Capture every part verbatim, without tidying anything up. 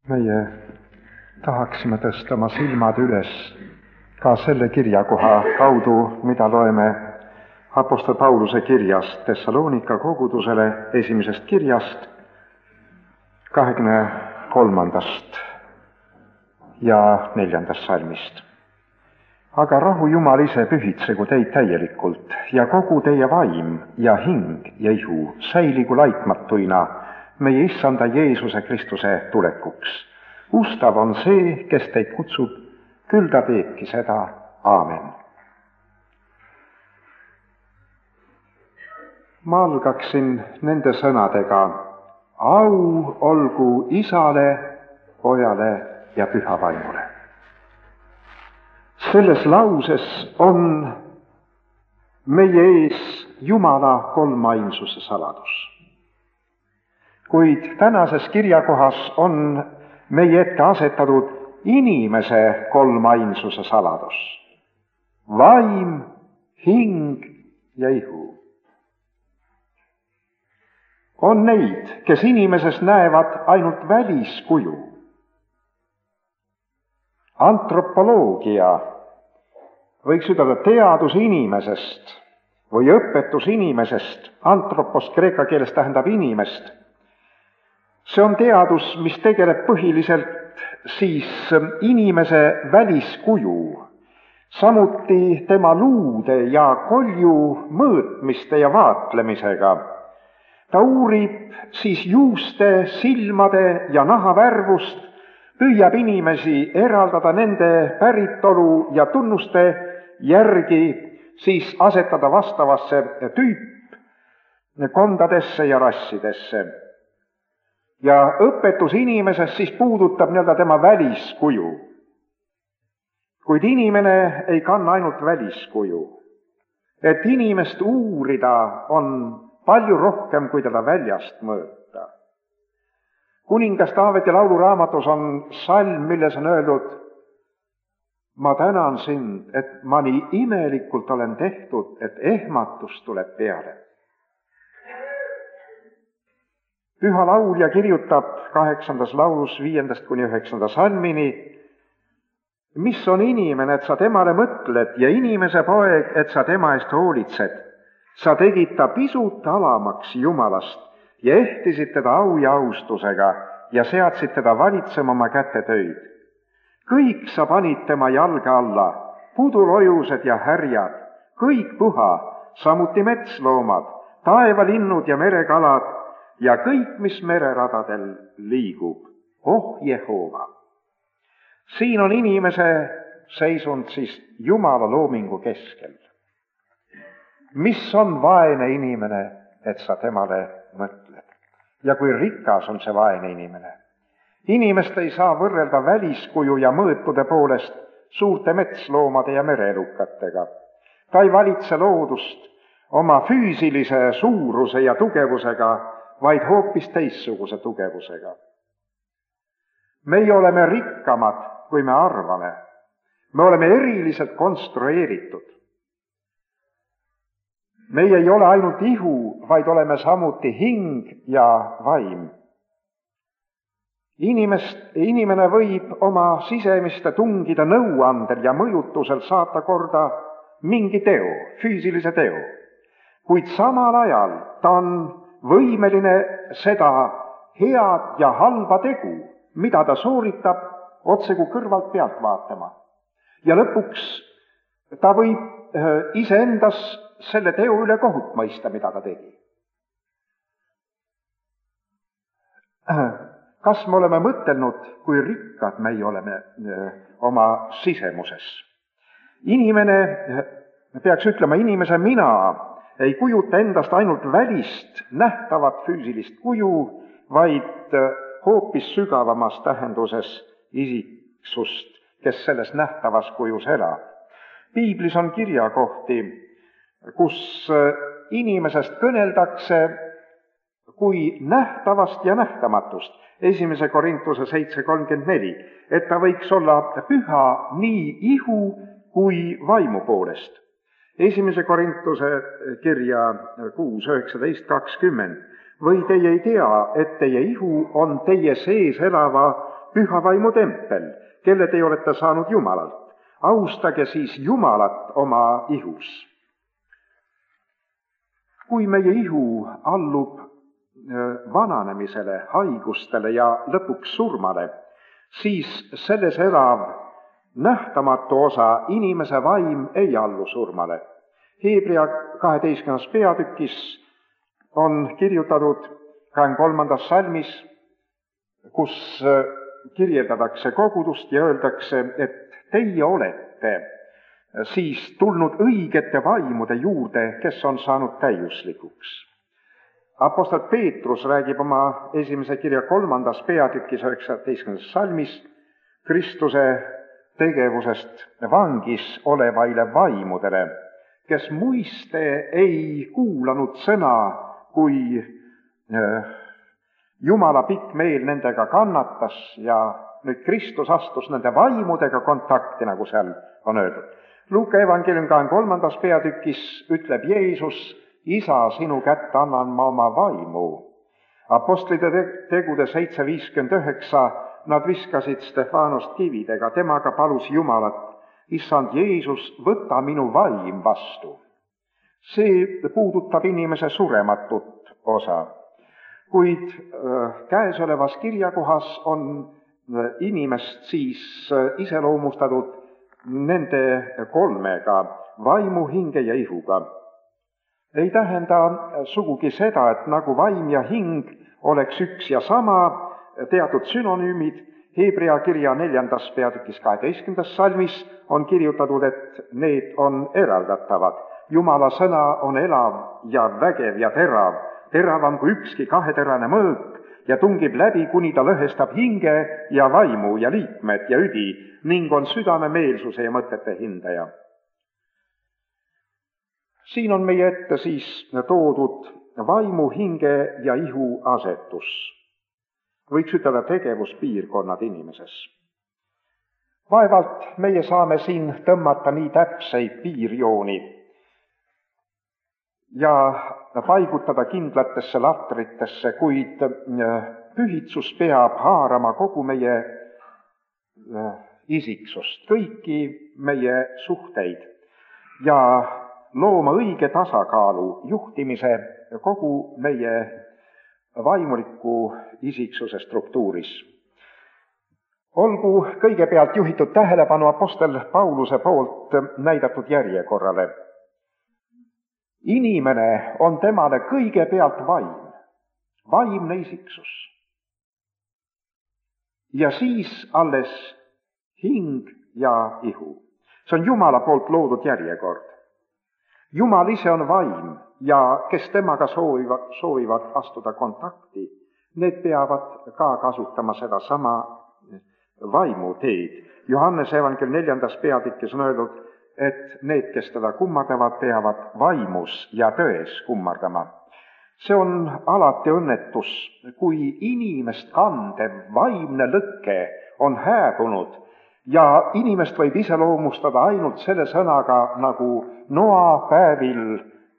meie tahaksime tõsta oma silmad üles ka selle kirjakoha kaudu, mida loeme Apostel Pauluse kirjast Thessalonika kogudusele, esimesest kirjast, kahekümne kolmandast ja neljandast salmist. Aga rahu Jumal ise pühitsegu teid täielikult ja kogu teie vaim ja hing ja ihu säiligu laitmatuina meie Issanda Jeesuse Kristuse tulekuks. Ustav on see, kes teid kutsub, küll ta teebki seda. Aamen. Ma algaksin nende sõnadega: au olgu Isale, Pojale ja Püha Vaimule. Selles lauses on meie ees Jumala kolmainsuse saladus. Kuid tänases kirjakohas on meie ette asetatud inimese kolmainsuse saladus. Vaim, hing ja ihu. On neid, kes inimeses näevad ainult väliskuju. Antropoloogia, võiks ütelda teadus inimesest või õpetus inimesest, antropos kreeka keeles tähendab inimest. See on teadus, mis tegeleb põhiliselt siis inimese väliskuju, samuti tema luude ja kolju mõõtmiste ja vaatlemisega. Ta uurib siis juuste, silmade ja nahavärvust, püüab inimesi eraldada nende päritolu ja tunnuste järgi, siis asetada vastavasse tüüpkondadesse ja rassidesse. Ja õpetus inimesest siis puudutab nii-öelda tema väliskuju. Kuid inimene ei kanna ainult väliskuju. Et inimest uurida on palju rohkem, kui teda väljast mõõta. Kuningas Taaveti lauluraamatus on salm, milles on öeldud: ma tänan sind, et ma nii imelikult olen tehtud, et ehmatus tuleb peale. Püha laulja kirjutab kaheksandas laulus viiendast kuni üheksanda salmini: mis on inimene, et sa temale mõtled, ja inimese poeg, et sa tema eest hoolitsed. Sa tegid ta pisut alamaks Jumalast ja ehtisid teda au ja austusega ja seadsid teda valitsema oma kätetöid. Kõik sa panid tema jalge alla, pudulojused ja härjad, kõik puha, samuti metsloomad, taevalinnud ja merekalad ja kõik, mis mereradadel liigub. Oh Jehova! Siin on inimese seisund siis Jumala loomingu keskel. Mis on vaene inimene, et sa temale mõtled? Ja kui rikas on see vaene inimene? Inimest ei saa võrrelda väliskuju ja mõõtude poolest suurte metsloomade ja merelukatega. Ta ei valitse loodust oma füüsilise suuruse ja tugevusega, vaid hoopis teistsuguse tugevusega. Meie oleme rikkamad, kui me arvame. Me oleme eriliselt konstrueeritud. Meie ei ole ainult ihu, vaid oleme samuti hing ja vaim. Inimest, inimene võib oma sisemiste tungide nõuandel ja mõjutusel saata korda mingi teo, füüsilise teo. Kuid samal ajal ta on võimeline seda head ja halba tegu, mida ta sooritab, otsegu kõrvalt pealt vaatama. Ja lõpuks ta võib iseendas selle teo üle kohut mõista, mida ta tegi. Kas me oleme mõtelnud, kui rikkad meie oleme oma sisemuses? Inimene, peaks ütlema, inimese mina ei kujuta endast ainult välist nähtavat füüsilist kuju, vaid hoopis sügavamas tähenduses isiksust, kes selles nähtavas kujus elab. Piiblis on kirjakohti, kus inimesest kõneldakse kui nähtavast ja nähtamatust. Esimese Korintuse seitse kolmkümmend neli, et ta võiks olla püha nii ihu kui vaimu poolest. Esimese Korintuse kirja kuus üheksateist kakskümmend, või teie ei tea, et teie ihu on teie sees elava püha vaimu tempel, kelle te olete saanud Jumalalt. Austage siis Jumalat oma ihus. Kui meie ihu allub vananemisele, haigustele ja lõpuks surmale, siis selles elav nähtamatu osa, inimese vaim, ei allu surmale. Hebrea kaheteistkümnendas peatükis on kirjutatud kahekümne kolmandas salmis, kus kirjeldatakse kogudust ja öeldakse, et teie olete siis tulnud õigete vaimude juurde, kes on saanud täiuslikuks. Apostel Peetrus räägib oma esimese kirja kolmandas peatükis üheksateistkümnendas salmis Kristuse tegevusest vangis olevaile vaimudele, kes muiste ei kuulanud sõna, kui Jumala pikk meel nendega kannatas ja nüüd Kristus astus nende vaimudega kontakti, nagu seal on öeldud. Luuka evankeliumi kahekümne kolmandas peatükis ütleb Jeesus, Isa, sinu kätte annan ma oma vaimu. Apostlite tegude seitse viiskümmend üheksa, nad viskasid Stefanost kividega, temaga palus Jumalat, issand Jeesus, võta minu vaim vastu. See puudutab inimese surematut osa, kuid käesolevas kirjakohas on inimest siis iseloomustatud nende kolmega, vaimu, hinge ja ihuga. Ei tähenda sugugi seda, et nagu vaim ja hing oleks üks ja sama, teatud sünonüümid. Hebrea kirja neljandas peatükis kaheteistkümnendas salmis on kirjutatud, et need on eraldatavad. Jumala sõna on elav ja vägev ja terav, teravam kui ükski kaheterane mõõk ja tungib läbi, kuni ta lõhestab hinge ja vaimu ja liikmed ja üdi ning on südame meelsuse ja mõtete hindaja. Siin on meie ette siis toodud vaimu, hinge ja ihu asetus. Võiks ütelda tegevuspiirkonnad inimeses. Vaevalt meie saame siin tõmmata nii täpseid piirjooni ja paigutada kindlatesse latritesse, kuid pühitsus peab haarama kogu meie isiksust, kõiki meie suhteid ja looma õige tasakaalu juhtimise kogu meie vaimuliku isiksuse struktuuris. Olgu kõigepealt juhitud tähelepanu apostel Pauluse poolt näidatud järjekorrale. Inimene on temale kõigepealt vaim, vaimne isiksus. Ja siis alles hing ja ihu. See on Jumala poolt loodud järjekord. Jumal ise on vaim ja kes temaga soovivad, soovivad astuda kontakti, need peavad ka kasutama seda sama vaimu teed. Johannese evankeliumi neljandas peatükis on öeldud, et need, kes teda kummardavad, peavad vaimus ja tões kummardama. See on alati õnnetus, kui inimest kandev vaimne lõkke on hääbunud ja inimest võib iseloomustada ainult selle sõnaga nagu Noa päevil,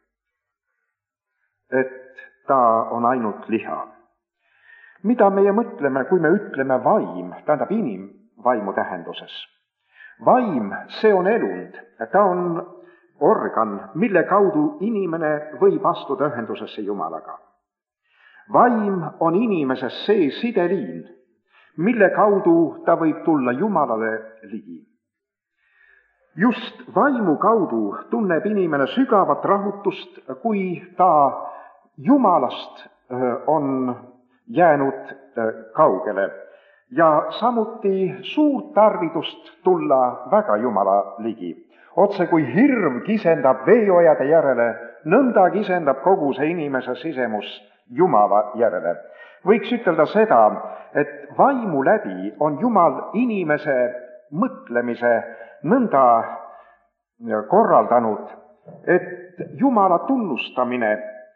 et ta on ainult liha. Mida meie mõtleme, kui me ütleme vaim, tähendab inimvaimu tähenduses? Vaim, see on elund, ta on organ, mille kaudu inimene võib astuda ühendusesse Jumalaga. Vaim on inimeses see sideliin, mille kaudu ta võib tulla Jumalale ligi. Just vaimu kaudu tunneb inimene sügavat rahutust, kui ta Jumalast on jäänud kaugele ja samuti suurt tarvidust tulla väga Jumala ligi. Otse kui hirm kisendab veeojade järele, nõnda kisendab kogu see inimese sisemus Jumala järele. Võiks ütelda seda, et vaimu läbi on Jumal inimese mõtlemise nõnda korraldanud, et Jumala tunnustamine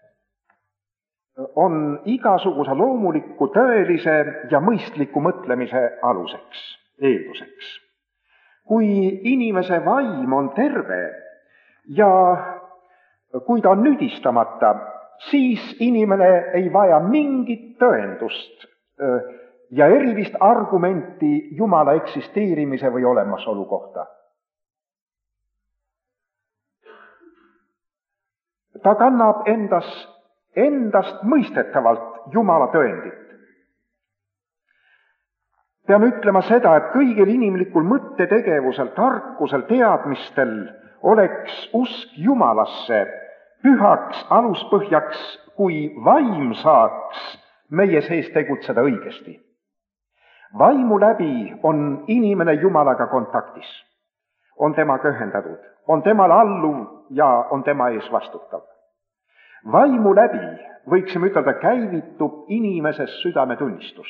on igasuguse loomuliku, tõelise ja mõistliku mõtlemise aluseks, eelduseks. Kui inimese vaim on terve ja kui ta on nüdistamata, siis inimene ei vaja mingit tõendust ja erilist argumenti Jumala eksisteerimise või olemasolu kohta. Ta kannab endas, endast mõistetavalt Jumala tõendit. Peame ütlema seda, et kõigil inimlikul mõttetegevusel, tarkusel, teadmistel oleks usk Jumalasse pühaks aluspõhjaks, kui vaim saaks meie sees tegutseda õigesti. Vaimu läbi on inimene Jumalaga kontaktis, on temaga ühendatud, on temale alluv ja on tema ees vastutav. Vaimu läbi, võiksime ütelda, käivitub inimeses südametunnistus.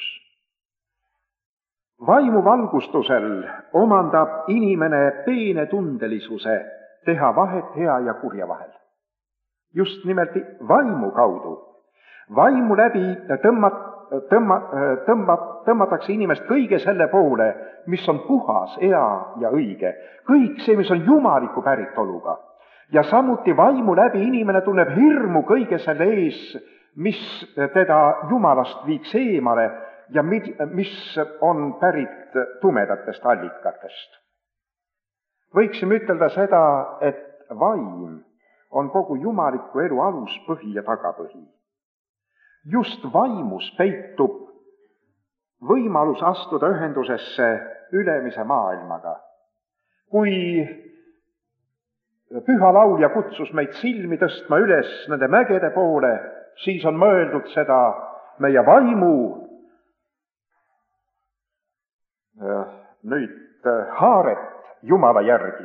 Vaimu valgustusel omandab inimene peene tundelisuse teha vahet hea ja kurja vahel. Just nimelt vaimu kaudu. Vaimu läbi tõmmat, tõmma, tõmbab, tõmmatakse inimest kõige selle poole, mis on puhas, hea ja õige. Kõik see, mis on jumaliku päritoluga. Ja samuti vaimu läbi inimene tunneb hirmu kõige selle ees, mis teda Jumalast viiks eemale ja mis on pärit tumedatest allikatest. Võiksime ütelda seda, et vaim on kogu jumaliku elu aluspõhi ja tagapõhi. Just vaimus peitub võimalus astuda ühendusesse ülemise maailmaga. Kui Püha laulja kutsus meid silmi tõstma üles nende mägede poole, siis on mõeldud seda meie vaimu nüüd haaret Jumala järgi.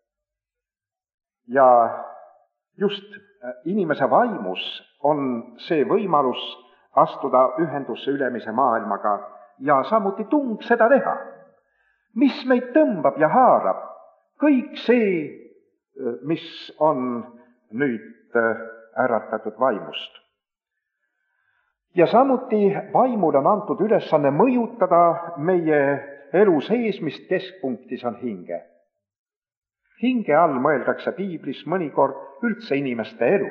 Ja just inimese vaimus on see võimalus astuda ühendusse ülemise maailmaga ja samuti tung seda teha. Mis meid tõmbab ja haarab? Kõik see, mis on nüüd äratatud vaimust. Ja samuti vaimule on antud ülesanne mõjutada meie elu sees, mis keskpunktis on hinge. Hinge all mõeldakse piiblis mõnikord üldse inimeste elu.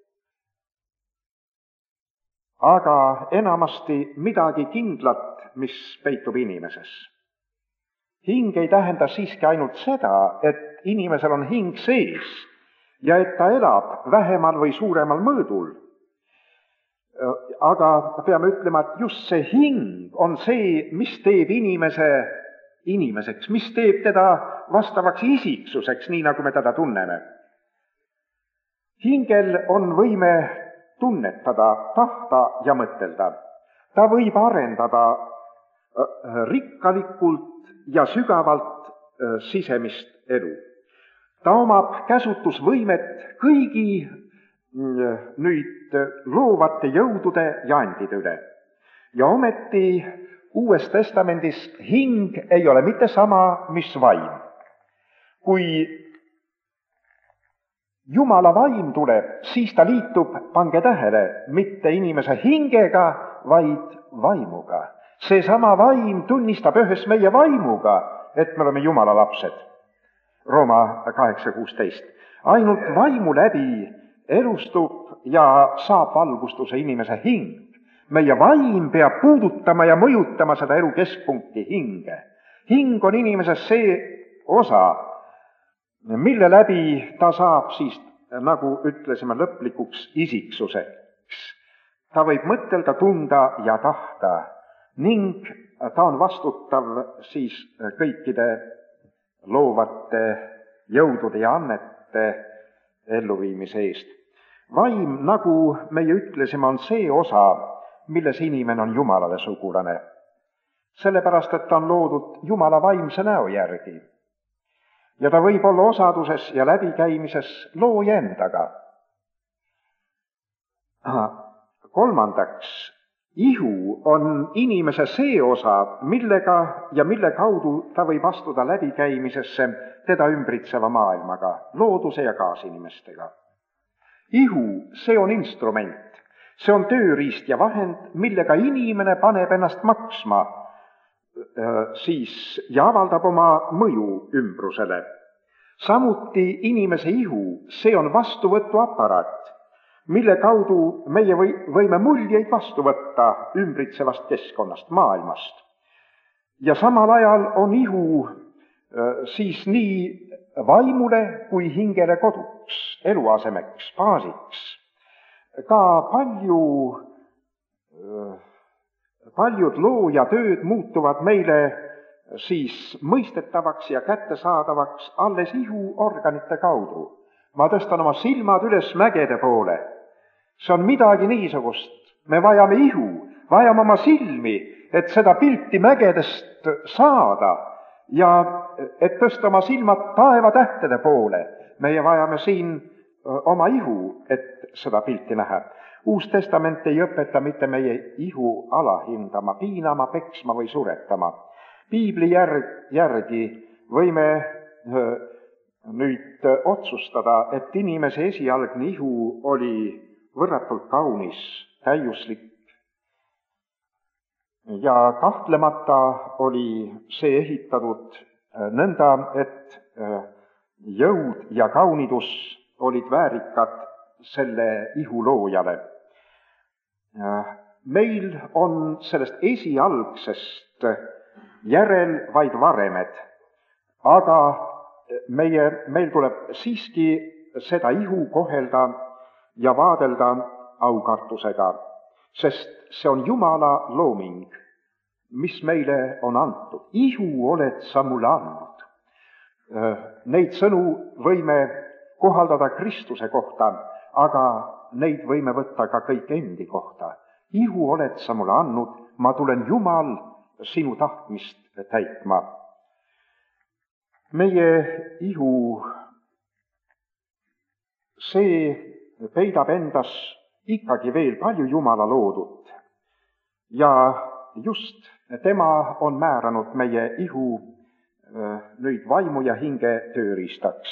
Aga enamasti midagi kindlat, mis peitub inimeses. Hing ei tähenda siiski ainult seda, et inimesel on hing sees ja et ta elab vähemal või suuremal mõõdul. Aga peame ütlema, et just see hing on see, mis teeb inimese inimeseks, mis teeb teda vastavaks isiksuseks, nii nagu me teda tunneme. Hingel on võime tunnetada, tahta ja mõtelda. Ta võib arendada rikkalikult ja sügavalt sisemist elu. Ta omab käsutusvõimet kõigi nüüd loovate jõudude ja andide üle. Ja ometi Uues Testamendis hing ei ole mitte sama, mis vaim. Kui Jumala vaim tuleb, siis ta liitub, pange tähele, mitte inimese hingega, vaid vaimuga. Seesama vaim tunnistab ühes meie vaimuga, et me oleme Jumala lapsed. Rooma kaheksa kuusteist. Ainult vaimu läbi elustub ja saab valgustuse inimese hing. Meie vaim peab puudutama ja mõjutama seda elu keskpunkti hinge. Hing on inimeses see osa, mille läbi ta saab siis, nagu ütlesime, lõplikuks isiksuseks. Ta võib mõtelda, tunda ja tahta ning ta on vastutav siis kõikide loovate jõudude ja annete elluviimise eest. Vaim, nagu meie ütlesime, on see osa, milles inimene on Jumalale sugulane. Sellepärast, et ta on loodud Jumala vaimse näo järgi. Ja ta võib olla osaduses ja läbikäimises looja endaga. Kolmandaks, ihu on inimese see osa, millega ja mille kaudu ta võib astuda läbikäimisesse teda ümbritseva maailmaga, looduse ja kaasinimestega. Ihu, see on instrument, see on tööriist ja vahend, millega inimene paneb ennast maksma siis ja avaldab oma mõju ümbrusele. Samuti inimese ihu, see on vastuvõtuaparaat, mille kaudu meie või, võime muljeid vastu võtta ümbritsevast keskkonnast, maailmast. Ja samal ajal on ihu siis nii vaimule kui hingele koduks, eluasemeks, baasiks. Ka palju, paljud looja tööd muutuvad meile siis mõistetavaks ja kättesaadavaks alles ihuorganite kaudu. Ma tõstan oma silmad üles mägede poole. See on midagi niisugust. Me vajame ihu, vajame oma silmi, et seda pilti mägedest saada ja et tõsta oma silmad taevatähtede poole. Meie vajame siin oma ihu, et seda pilti näha. Uus testament ei õpeta mitte meie ihu alahindama, piinama, peksma või suretama. Piibli järg, järgi võime nüüd otsustada, et inimese esialgne ihu oli võrratult kaunis, täiuslik ja kahtlemata oli see ehitatud nõnda, et jõud ja kaunidus olid väärikad selle ihu loojale. Meil on sellest esialgsest järel vaid varemed, aga meie, meil tuleb siiski seda ihu kohelda ja vaadelda aukartusega, sest see on Jumala looming, mis meile on antud. Ihu oled sa mulle andnud. Neid sõnu võime kohaldada Kristuse kohta, aga neid võime võtta ka kõik endi kohta. Ihu oled sa mulle andnud, ma tulen Jumal sinu tahtmist täitma. Meie ihu, see peidab endas ikkagi veel palju Jumala loodut ja just tema on määranud meie ihu nüüd vaimu ja hinge tööriistaks.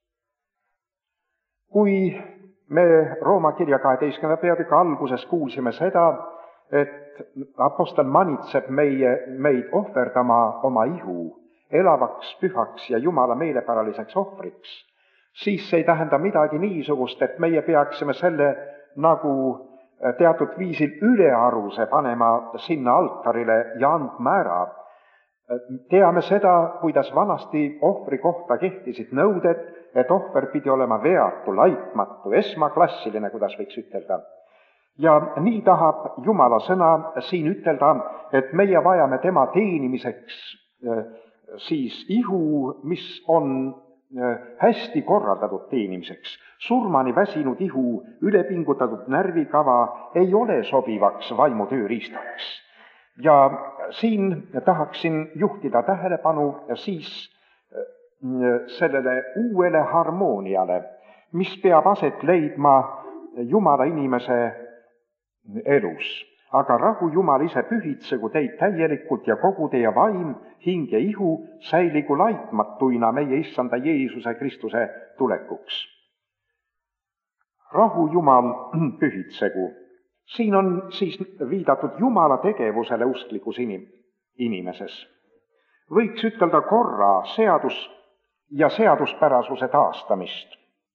Kui me Rooma kirja kaheteistkümnenda peatüki alguses kuulsime seda, et apostel manitseb meie, meid ohverdama oma ihu elavaks, pühaks ja Jumala meelepäraliseks ohvriks, siis see ei tähenda midagi niisugust, et meie peaksime selle nagu teatud viisil ülearuse panema sinna altarile ja andma ära. Teame seda, kuidas vanasti ohvri kohta kehtisid nõuded, et ohver pidi olema veatu, laitmatu, esmaklassiline, kuidas võiks ütelda. Ja nii tahab Jumala sõna siin ütelda, et meie vajame tema teenimiseks siis ihu, mis on hästi korraldatud teenimiseks. Surmani väsinud ihu, ülepingutatud närvikava ei ole sobivaks vaimu tööriistaks. Ja siin tahaksin juhtida tähelepanu siis sellele uuele harmooniale, mis peab aset leidma Jumala inimese elus. Aga rahu Jumal ise pühitsegu teid täielikult ja kogu teie vaim, hing ja ihu säiligu laitmatuina meie issanda Jeesuse Kristuse tulekuks. Rahu Jumal pühitsegu. Siin on siis viidatud Jumala tegevusele usklikus inim- inimeses. Võiks ütelda korra seadus ja seaduspärasuse taastamist.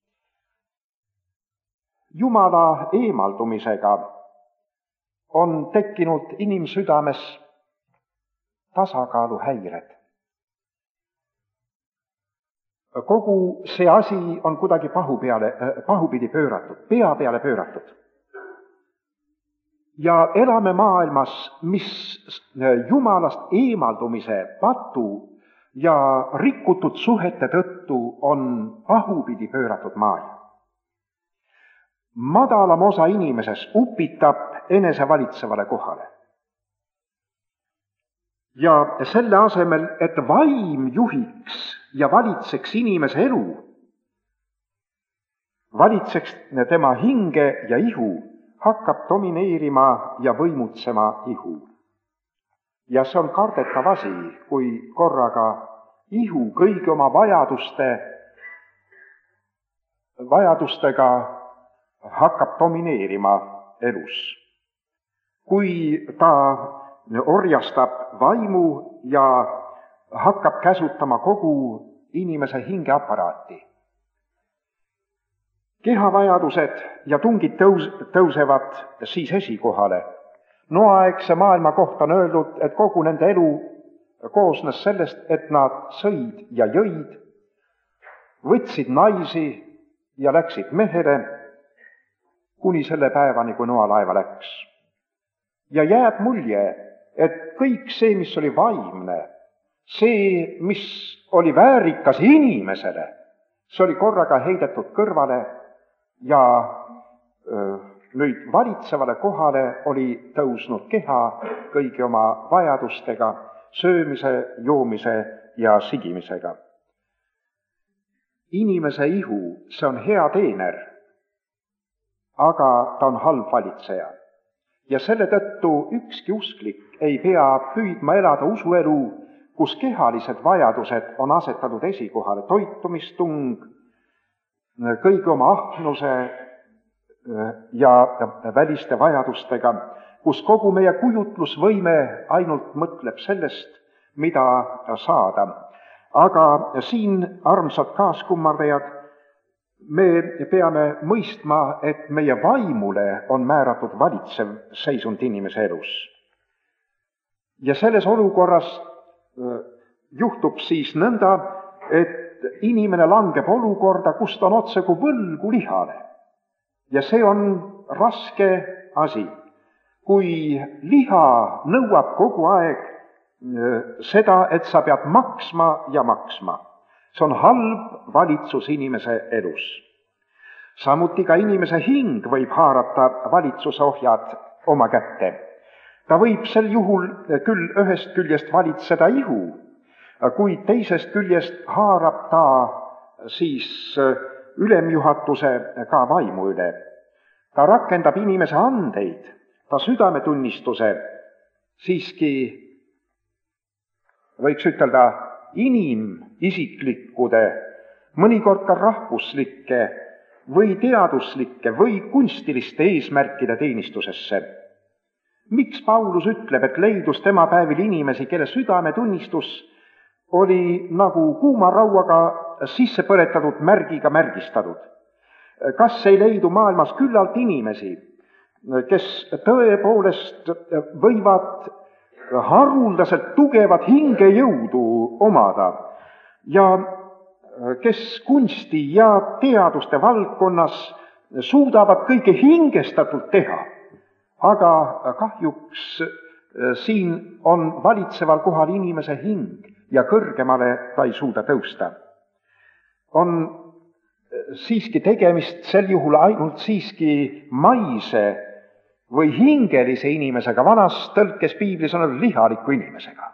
Jumala eemaldumisega on tekkinud inimsüdames tasakaaluhäired. Kogu see asi on kuidagi pahu peale, pahupidi pööratud, pea peale pööratud. Ja elame maailmas, mis Jumalast eemaldumise patu ja rikutud suhete tõttu on pahupidi pööratud maailm. Madalam osa inimeses upitab enese valitsevale kohale. Ja selle asemel, et vaim juhiks ja valitseks inimese elu, valitseks tema hinge ja ihu, hakkab domineerima ja võimutsema ihu. Ja see on kardetav asi, kui korraga ihu kõigi oma vajaduste, vajadustega hakkab domineerima elus. Kui ta orjastab vaimu ja hakkab käsutama kogu inimese hingeaparaati. kehavajadused ja tungid tõus, tõusevad siis esikohale. Noaaegse maailma kohta on öeldud, et kogu nende elu koosnes sellest, et nad sõid ja jõid, võtsid naisi ja läksid mehele, kuni selle päevani, kui Noa laeva läks. Ja jääb mulje, et kõik see, mis oli vaimne, see, mis oli väärikas inimesele, see oli korraga heidetud kõrvale ja öö, nüüd valitsevale kohale oli tõusnud keha kõigi oma vajadustega, söömise, joomise ja sigimisega. Inimese ihu, see on hea teener, aga ta on halb valitseja. Ja selle tõttu ükski usklik ei pea püüdma elada usuelu, kus kehalised vajadused on asetatud esikohale, toitumistung, kõigi oma ahnuse ja väliste vajadustega, kus kogu meie kujutlusvõime ainult mõtleb sellest, mida saada. Aga siin, armsad kaaskummardajad, me peame mõistma, et meie vaimule on määratud valitsev seisund inimese elus. Ja selles olukorras juhtub siis nõnda, et inimene langeb olukorda, kus ta on otse kui võlgu lihale. Ja see on raske asi, kui liha nõuab kogu aeg seda, et sa pead maksma ja maksma. See on halb valitsus inimese elus. Samuti ka inimese hing võib haarata valitsusohjad oma kätte. Ta võib sel juhul küll ühest küljest valitseda ihu, kuid teisest küljest haarab ta siis ülemjuhatuse ka vaimu üle. Ta rakendab inimese andeid, ta südametunnistuse siiski võiks ütelda inimisiklikkude, mõnikord ka rahvuslike või teaduslike või kunstiliste eesmärkide teenistusesse. Miks Paulus ütleb, et leidus tema päevil inimesi, kelle südametunnistus oli nagu kuuma rauaga sisse põletatud märgiga märgistatud? Kas ei leidu maailmas küllalt inimesi, kes tõepoolest võivad haruldaselt tugevat hingejõudu omada ja kes kunsti ja teaduste valdkonnas suudavad kõike hingestatult teha, aga kahjuks siin on valitseval kohal inimese hing ja kõrgemale ta ei suuda tõusta. On siiski tegemist sel juhul ainult siiski maise või hingelise inimesega, vanas tõlkes piiblis on lihaliku inimesega.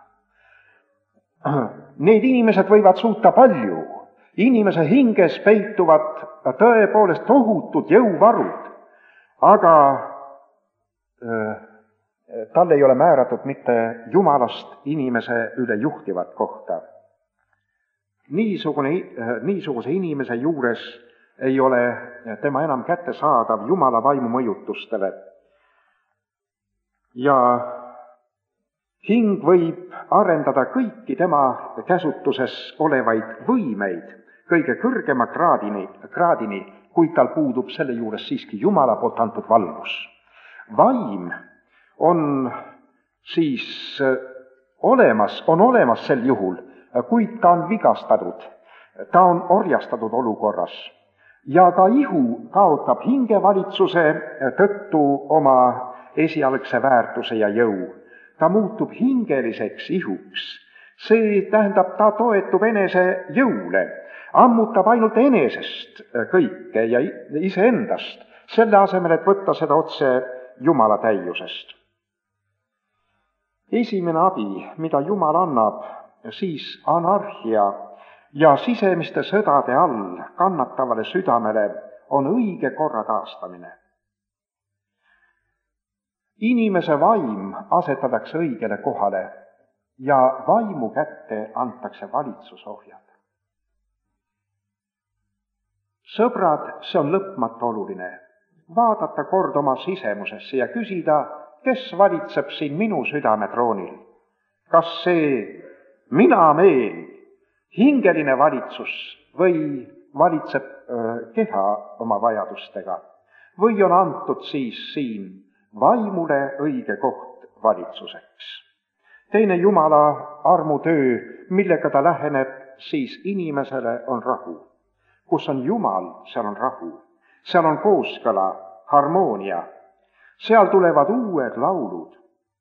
Need inimesed võivad suuta palju. Inimese hinges peituvad tõepoolest tohutud jõuvarud, aga äh, tal ei ole määratud mitte Jumalast inimese üle juhtivat kohta. Niisugune, niisuguse inimese juures ei ole tema enam kättesaadav Jumala vaimu mõjutustele. Ja hing võib arendada kõiki tema käsutuses olevaid võimeid kõige kõrgema kraadini, kraadini, kuid tal puudub selle juures siiski Jumala poolt antud valgus. Vaim on siis olemas, on olemas sel juhul, kuid ta on vigastatud, ta on orjastatud olukorras ja ka ihu kaotab hingevalitsuse tõttu oma esialgse väärtuse ja jõu. Ta muutub hingeliseks ihuks. See tähendab, ta toetub enese jõule, ammutab ainult enesest kõike ja iseendast, selle asemel, et võtta seda otse Jumala täiusest. Esimene abi, mida Jumal annab, siis anarhia ja sisemiste sõdade all kannatavale südamele on õige korra taastamine. Inimese vaim asetatakse õigele kohale ja vaimu kätte antakse valitsusohjad. Sõbrad, see on lõpmatu oluline. Vaadata kord oma sisemusesse ja küsida, kes valitseb siin minu südametroonil. Kas see mina meel, hingeline valitsus või valitseb keha oma vajadustega või on antud siis siin vaimule õige koht valitsuseks. Teine Jumala armutöö, millega ta läheneb siis inimesele, on rahu. Kus on Jumal, seal on rahu. Seal on kooskõla, harmoonia. Seal tulevad uued laulud.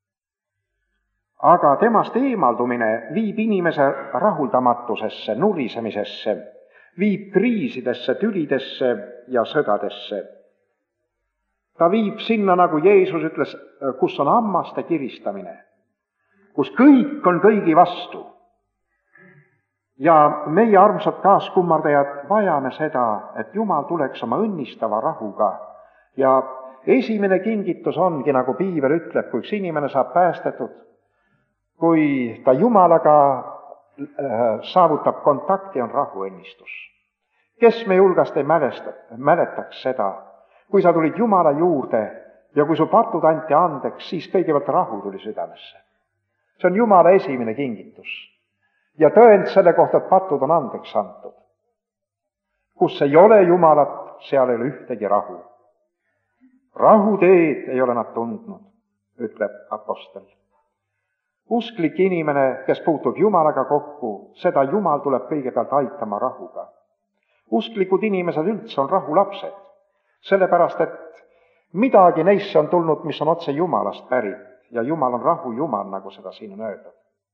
Aga temast eemaldumine viib inimese rahuldamatusesse, nurisemisesse, viib kriisidesse, tülidesse ja sõdadesse. Ta viib sinna, nagu Jeesus ütles, kus on hammaste kiristamine, kus kõik on kõigi vastu. Ja meie armsad kaaskummardajad vajame seda, et Jumal tuleks oma õnnistava rahuga. Ja esimene kingitus ongi, nagu piibel ütleb, kui üks inimene saab päästetud, kui ta Jumalaga saavutab kontakti, on rahuõnnistus. Kes me julgast ei mälesta, mäletaks seda, kui sa tulid Jumala juurde ja kui su patud anti andeks, siis kõigepealt rahu tuli südamesse. See on Jumala esimene kingitus. Ja tõend selle kohta, et patud on andeks antud. Kus ei ole Jumalat, seal ei ole ühtegi rahu. Rahuteed ei ole nad tundnud, ütleb apostel. Usklik inimene, kes puutub Jumalaga kokku, seda Jumal tuleb kõigepealt aitama rahuga. Usklikud inimesed üldse on rahulapsed, sellepärast et midagi neisse on tulnud, mis on otse Jumalast pärit ja Jumal on rahu Jumal, nagu seda siin on öeldud.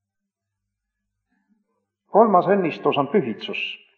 Kolmas õnnistus on pühitsus.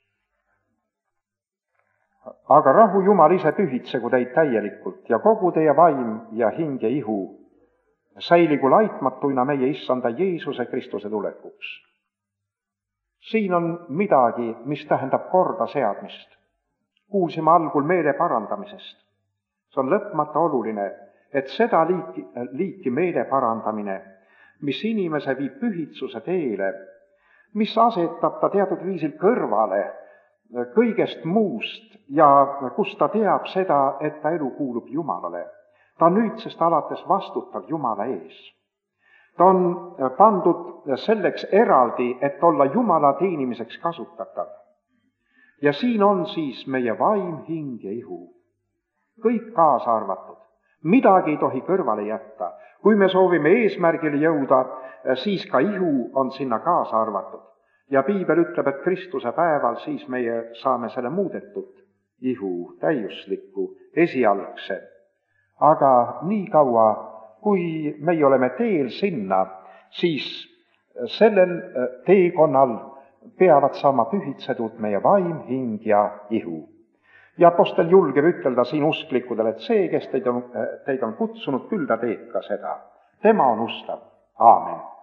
Aga rahu Jumal ise pühitsegu teid täielikult ja kogu teie vaim ja hing ja ihu säiligu laitmatuina meie issanda Jeesuse Kristuse tulekuks. Siin on midagi, mis tähendab korda seadmist. Kuulsime algul meele parandamisest. See on lõpmata oluline, et seda liiki, liiki meele parandamine, mis inimese viib pühitsuse teele, mis asetab ta teatud viisil kõrvale kõigest muust ja kus ta teab seda, et ta elu kuulub Jumalale. Ta on nüüdsest alates vastutav Jumala ees. Ta on pandud selleks eraldi, et olla Jumala teenimiseks kasutatav. Ja siin on siis meie vaim, hing ja ihu. Kõik kaasa arvatud. Midagi ei tohi kõrvale jätta. Kui me soovime eesmärgile jõuda, siis ka ihu on sinna kaasa arvatud. Ja piibel ütleb, et Kristuse päeval siis meie saame selle muudetud ihu täiuslikku, esialgse. Aga nii kaua, kui meie oleme teel sinna, siis sellel teekonnal peavad saama pühitsetud meie vaim, hing ja ihu. Ja apostel julgeb ütelda siin usklikudele, et see, kes teid on, teid on kutsunud, küll ta teeb ka seda. Tema on ustav. Aamen.